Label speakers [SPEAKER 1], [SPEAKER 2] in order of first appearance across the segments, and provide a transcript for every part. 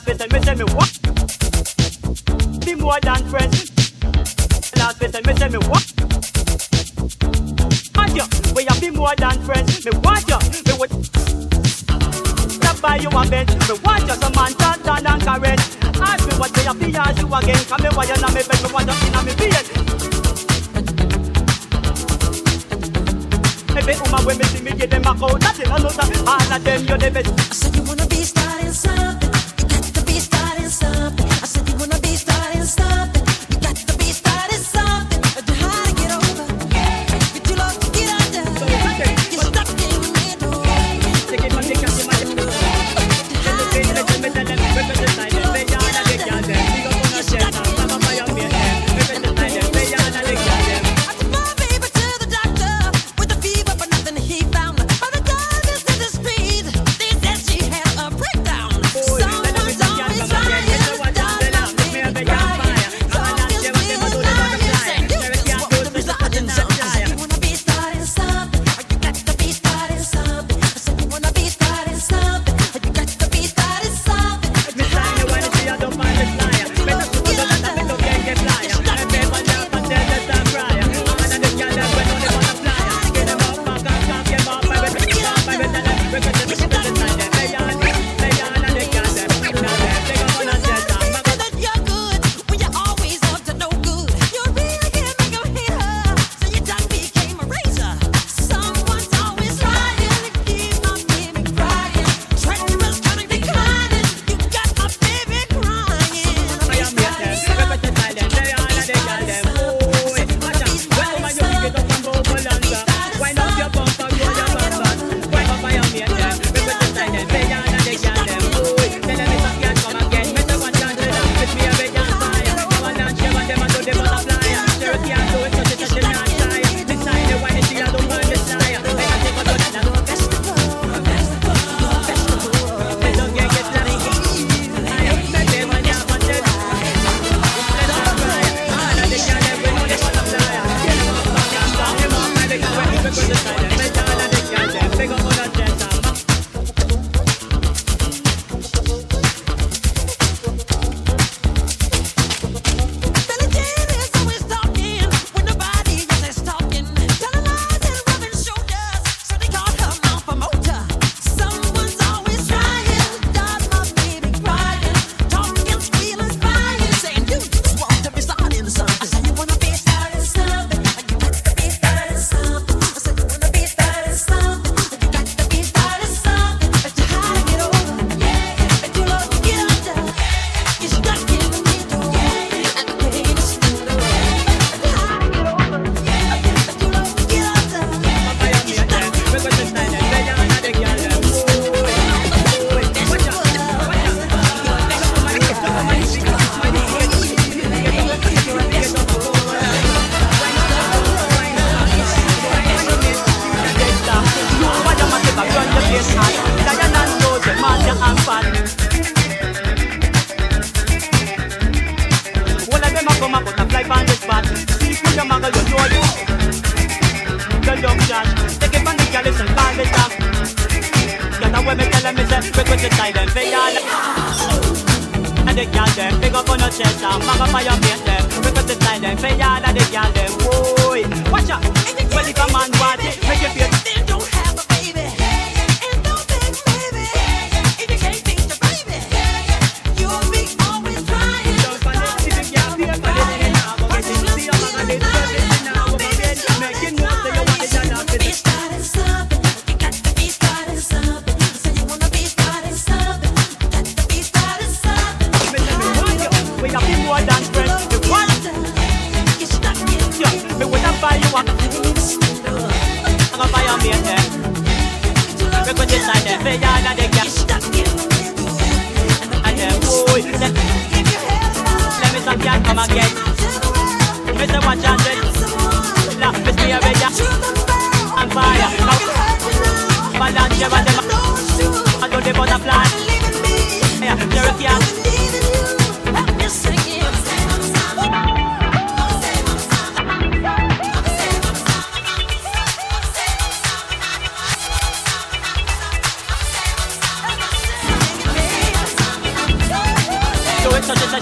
[SPEAKER 1] last person, me say me what? Be more than friends. Last person, me say me what? Want you? We have be more than friends. Me want you? Me would stop by you a bench. Me want you, some man turn and caress. Ask me what they have to ask you again. Come here, why you not me bed? Me want you in a me bed. Every woman when me see me get them a coat. That's it, I know that all of them you're the best.
[SPEAKER 2] I said you wanna be starting something. You got to be starting something. I said you wanna be starting something. You got to be starting something. Too hard to get over. You're too low to get under. You're stuck in the middle. Too hard to get over.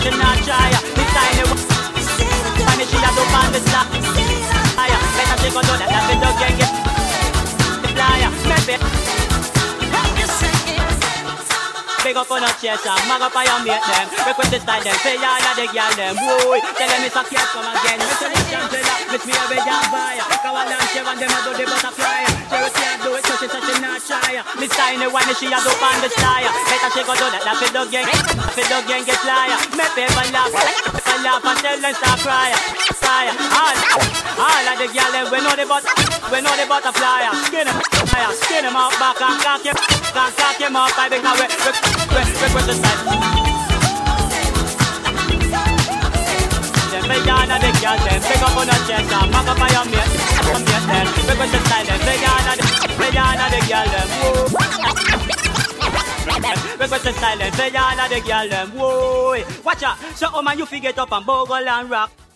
[SPEAKER 1] that you not try. This time you want she a do on the side. Better she go do that, that video can get the flyer. Maybe big up on a chest and mag up on your mate them. Request the style them, say all of the girl them. Boy, tell them it's a case come again. Miss the chancellor, miss me every young buyer. Come on and share and them a do the butterfly. Charity a do it so she said she not try. Miss Tiny one she a do on the style. Better she go do that, that fit dog gang. Fit dog gang get flyer. Make people laugh and tell them stop cry. All of the girl them, we know the butterfly. Skin him out back and cock him up by because request the style. Them big on the girl them, big up on the chest and mag up on your mate them. Request the style them, big on the girl them. Request the style them, big on the girl them. Whoa, watch out, so man you fi get up and bogle and rock.